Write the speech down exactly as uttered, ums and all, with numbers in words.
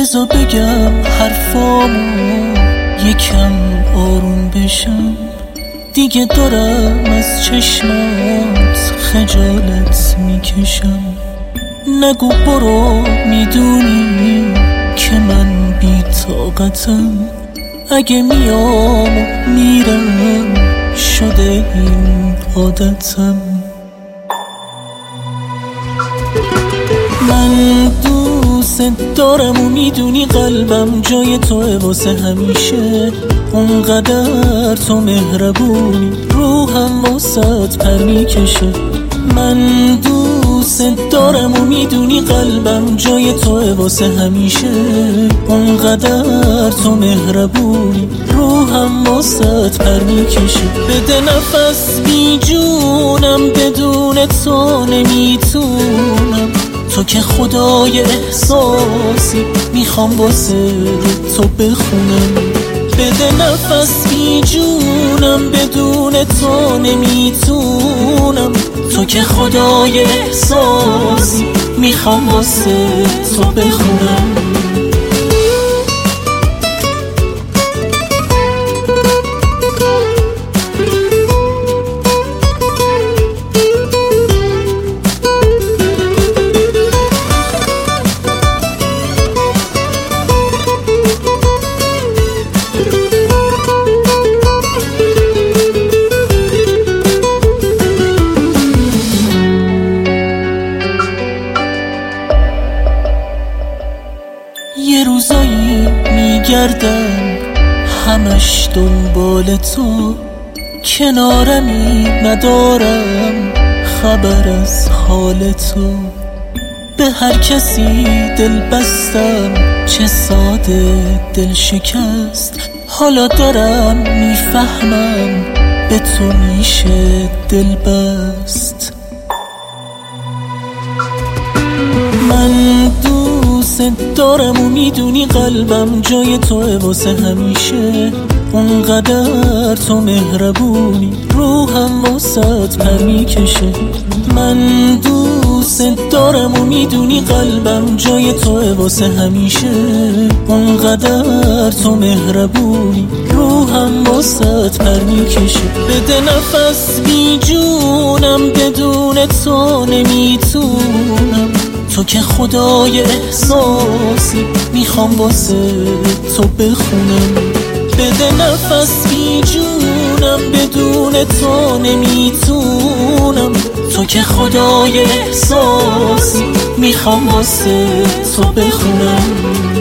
بذار بگم حرفامو یکم آروم بشم. دیگه دارم از چشمات خجالت میکشم. نگو برو، میدونی که من بی طاقتم. اگه میام و میرم شده این عادتم. من دوست دارم و میدونی قلبم جای توه واسه همیشه. اونقدر تو مهربونی روحم واسط پر میکشه. من دوست دارم و میدونی قلبم جای توه واسه همیشه. اونقدر تو مهربونی روحم واسط پر میکشه. بده نفس بی جونم، بدون تو نمیتونم. تو که خدای احساسی میخوام واسه تو بخونم. بده نفس بی جونم، بدون تو نمیتونم. تو که خدای احساسی میخوام واسه تو بخونم. یه روزایی میگردم همش دنبال تو. کنارمی ندارم خبر از حال تو. به هر کسی دل بستم چه ساده دل شکست. حالا دارم میفهمم به تو میشه دل بست. من دوست دارم و میدونی قلبم جای توه واسه همیشه. اونقدر تو مهربونی روحم واسط پر میکشه. من دوست دارم و میدونی قلبم جای توه واسه همیشه. اونقدر تو مهربونی روحم واسط پر میکشه. بده نفس بی جونم، بدون تو نمیتونم. تو که خدای احساسی میخوام واسه تو بخونم. بده نفس بی جونم، بدون تو نمیتونم. تو که خدای احساسی میخوام واسه تو بخونم.